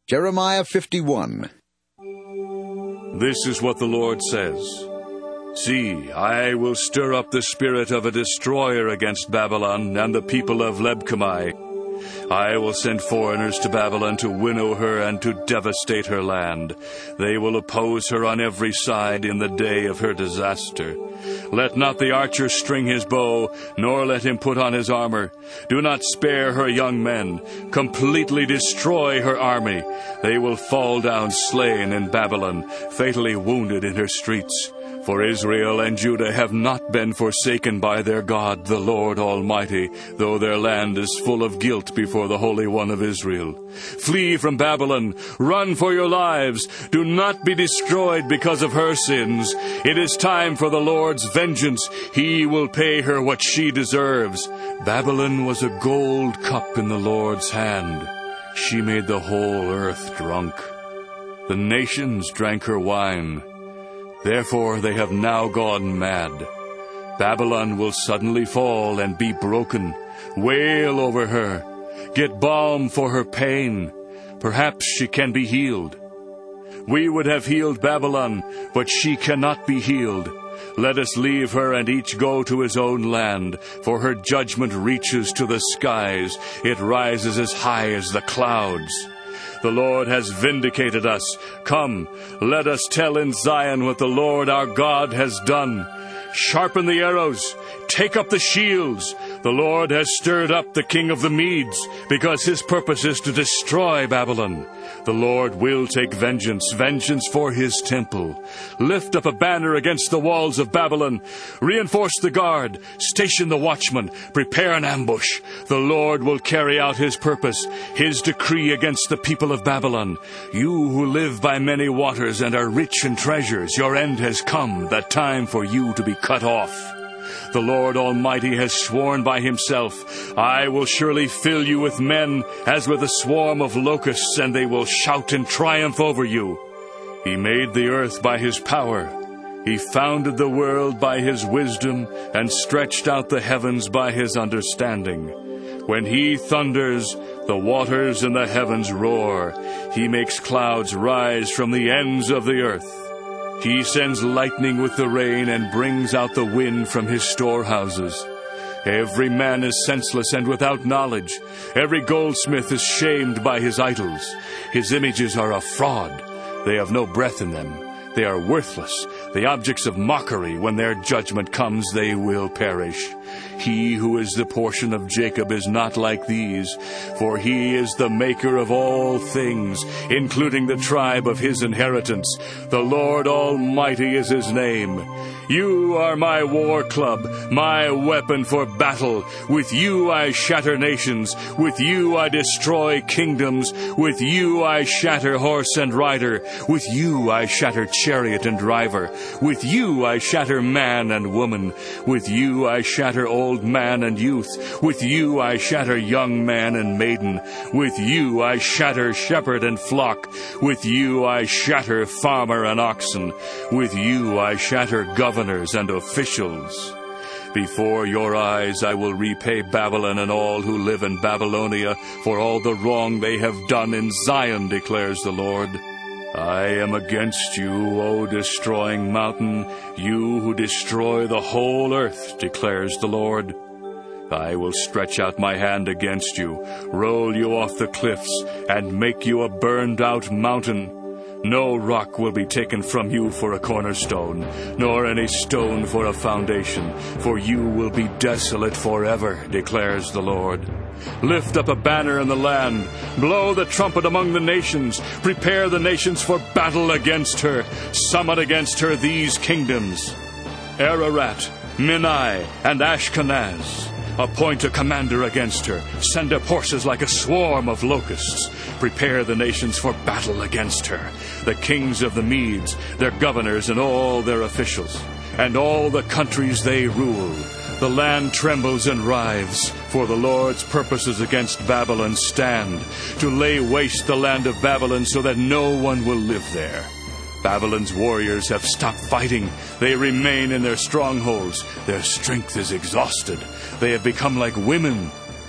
Jeremiah 51. This is what the Lord says. See, I will stir up the spirit of a destroyer against Babylon and the people of Lebkamai. I will send foreigners to Babylon to winnow her and to devastate her land. They will oppose her on every side in the day of her disaster. Let not the archer string his bow, nor let him put on his armor. Do not spare her young men. Completely destroy her army. They will fall down slain in Babylon, fatally wounded in her streets. For Israel and Judah have not been forsaken by their God, the Lord Almighty, though their land is full of guilt before the Holy One of Israel. Flee from Babylon. Run for your lives. Do not be destroyed because of her sins. It is time for the Lord's vengeance. He will pay her what she deserves. Babylon was a gold cup in the Lord's hand. She made the whole earth drunk. The nations drank her wine. Therefore they have now gone mad. Babylon will suddenly fall and be broken. Wail over her. Get balm for her pain. Perhaps she can be healed. We would have healed Babylon, but she cannot be healed. Let us leave her and each go to his own land, for her judgment reaches to the skies. It rises as high as the clouds. The Lord has vindicated us. Come, let us tell in Zion what the Lord our God has done. Sharpen the arrows. Take up the shields. The Lord has stirred up the king of the Medes, because his purpose is to destroy Babylon. The Lord will take vengeance for his temple. Lift up a banner against the walls of Babylon. Reinforce the guard. Station the watchman. Prepare an ambush. The Lord will carry out his purpose, his decree against the people of Babylon. You who live by many waters and are rich in treasures, your end has come, the time for you to be cut off. The Lord Almighty has sworn by himself, I will surely fill you with men as with a swarm of locusts, and they will shout in triumph over you. He made the earth by his power. He founded the world by his wisdom and stretched out the heavens by his understanding. When he thunders, the waters in the heavens roar. He makes clouds rise from the ends of the earth. He sends lightning with the rain and brings out the wind from his storehouses. Every man is senseless and without knowledge. Every goldsmith is shamed by his idols. His images are a fraud. They have no breath in them. They are worthless, the objects of mockery. When their judgment comes, they will perish. He who is the portion of Jacob is not like these, for he is the maker of all things, including the tribe of his inheritance. The Lord Almighty is his name. You are my war club, my weapon for battle. With you I shatter nations. With you I destroy kingdoms. With you I shatter horse and rider. With you I shatter chariot and driver. With you I shatter man and woman. With you I shatter old man and youth. With you I shatter young man and maiden. With you I shatter shepherd and flock. With you I shatter farmer and oxen. With you I shatter governors and officials. Before your eyes I will repay Babylon and all who live in Babylonia for all the wrong they have done in Zion, declares the Lord. I am against you, O destroying mountain, you who destroy the whole earth, declares the Lord. I will stretch out my hand against you, roll you off the cliffs, and make you a burned-out mountain. No rock will be taken from you for a cornerstone, nor any stone for a foundation, for you will be desolate forever, declares the Lord. Lift up a banner in the land. Blow the trumpet among the nations. Prepare the nations for battle against her. Summon against her these kingdoms: Ararat, Minai, and Ashkenaz. Appoint a commander against her. Send up horses like a swarm of locusts. Prepare the nations for battle against her. The kings of the Medes, their governors, and all their officials, and all the countries they rule. The land trembles and writhes, for the Lord's purposes against Babylon stand, to lay waste the land of Babylon so that no one will live there. Babylon's warriors have stopped fighting. They remain in their strongholds. Their strength is exhausted. They have become like women.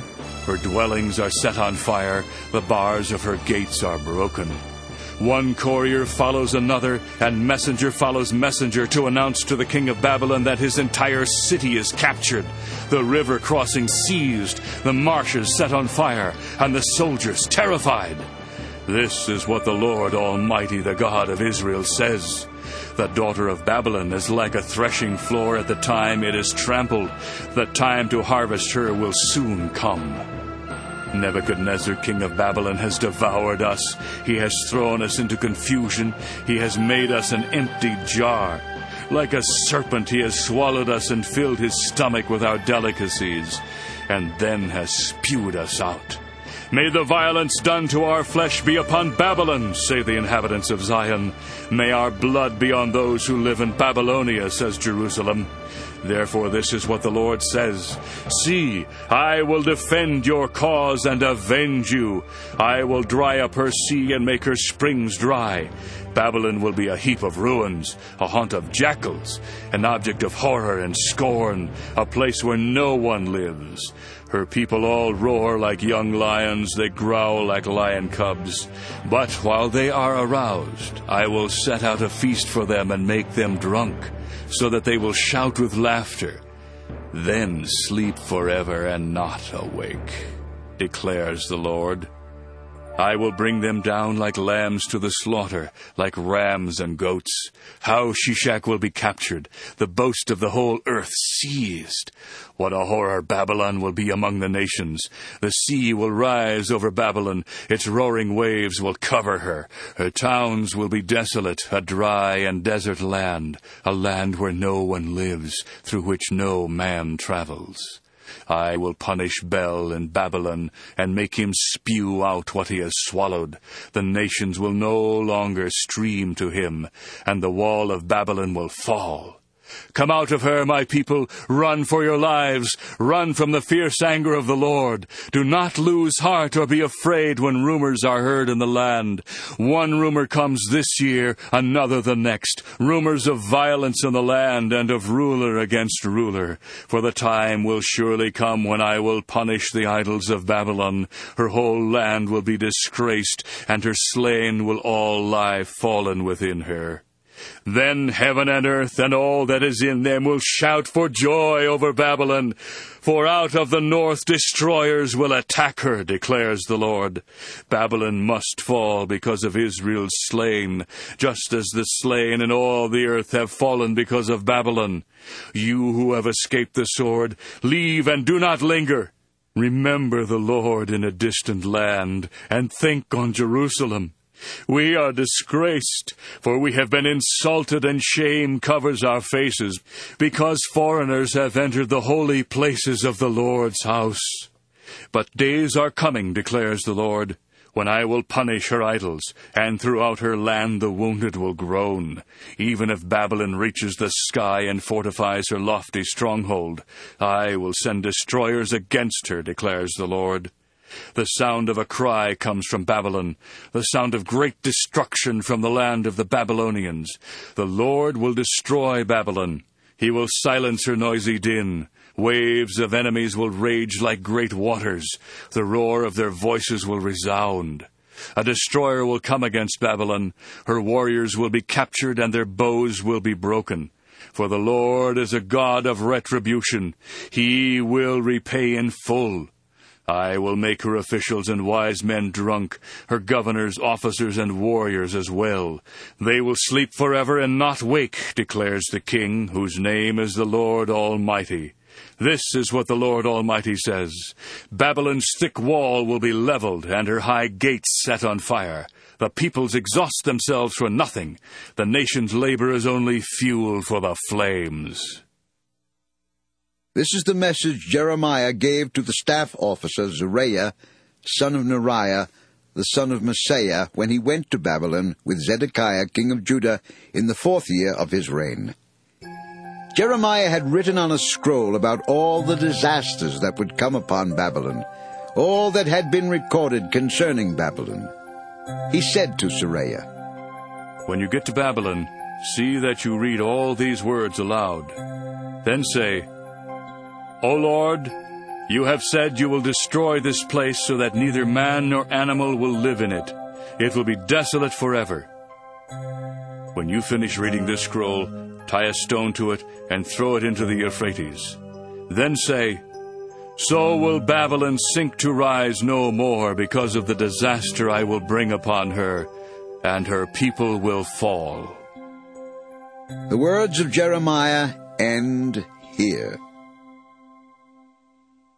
Her dwellings are set on fire, the bars of her gates are broken. One courier follows another, and messenger follows messenger to announce to the king of Babylon that his entire city is captured, the river crossing seized, the marshes set on fire, and the soldiers terrified. This is what the Lord Almighty, the God of Israel, says. The daughter of Babylon is like a threshing floor at the time it is trampled. The time to harvest her will soon come. Nebuchadnezzar, king of Babylon, has devoured us. He has thrown us into confusion. He has made us an empty jar. Like a serpent, he has swallowed us and filled his stomach with our delicacies, and then has spewed us out. May the violence done to our flesh be upon Babylon, say the inhabitants of Zion. May our blood be on those who live in Babylonia, says Jerusalem. Therefore this is what the Lord says. See, I will defend your cause and avenge you. I will dry up her sea and make her springs dry. Babylon will be a heap of ruins, a haunt of jackals, an object of horror and scorn, a place where no one lives. Her people all roar like young lions, they growl like lion cubs. But while they are aroused, I will set out a feast for them and make them drunk, so that they will shout with laughter, then sleep forever and not awake, declares the Lord. I will bring them down like lambs to the slaughter, like rams and goats. How Shishak will be captured, the boast of the whole earth seized. What a horror Babylon will be among the nations. The sea will rise over Babylon, its roaring waves will cover her. Her towns will be desolate, a dry and desert land, a land where no one lives, through which no man travels. I will punish Bel in Babylon, and make him spew out what he has swallowed. The nations will no longer stream to him, and the wall of Babylon will fall. Come out of her, my people, run for your lives, run from the fierce anger of the Lord. Do not lose heart or be afraid when rumors are heard in the land. One rumor comes this year, another the next, rumors of violence in the land and of ruler against ruler. For the time will surely come when I will punish the idols of Babylon. Her whole land will be disgraced, and her slain will all lie fallen within her. Then heaven and earth and all that is in them will shout for joy over Babylon, for out of the north destroyers will attack her, declares the Lord. Babylon must fall because of Israel's slain, just as the slain in all the earth have fallen because of Babylon. You who have escaped the sword, leave and do not linger. Remember the Lord in a distant land, and think on Jerusalem. We are disgraced, for we have been insulted, and shame covers our faces, because foreigners have entered the holy places of the Lord's house. But days are coming, declares the Lord, when I will punish her idols, and throughout her land the wounded will groan. Even if Babylon reaches the sky and fortifies her lofty stronghold, I will send destroyers against her, declares the Lord. The sound of a cry comes from Babylon, the sound of great destruction from the land of the Babylonians. The Lord will destroy Babylon. He will silence her noisy din. Waves of enemies will rage like great waters. The roar of their voices will resound. A destroyer will come against Babylon. Her warriors will be captured, and their bows will be broken. For the Lord is a God of retribution. He will repay in full. I will make her officials and wise men drunk, her governors, officers, and warriors as well. They will sleep forever and not wake, declares the King, whose name is the Lord Almighty. This is what the Lord Almighty says. Babylon's thick wall will be leveled, and her high gates set on fire. The peoples exhaust themselves for nothing. The nation's labor is only fuel for the flames. This is the message Jeremiah gave to the staff officer Zariah, son of Neriah, the son of Maaseiah, when he went to Babylon with Zedekiah, king of Judah, in the 4th year of his reign. Jeremiah had written on a scroll about all the disasters that would come upon Babylon, all that had been recorded concerning Babylon. He said to Zariah, When you get to Babylon, see that you read all these words aloud. Then say, O Lord, You have said you will destroy this place so that neither man nor animal will live in it. It will be desolate forever. When you finish reading this scroll, tie a stone to it and throw it into the Euphrates. Then say, So will Babylon sink to rise no more because of the disaster I will bring upon her, and her people will fall. The words of Jeremiah end here.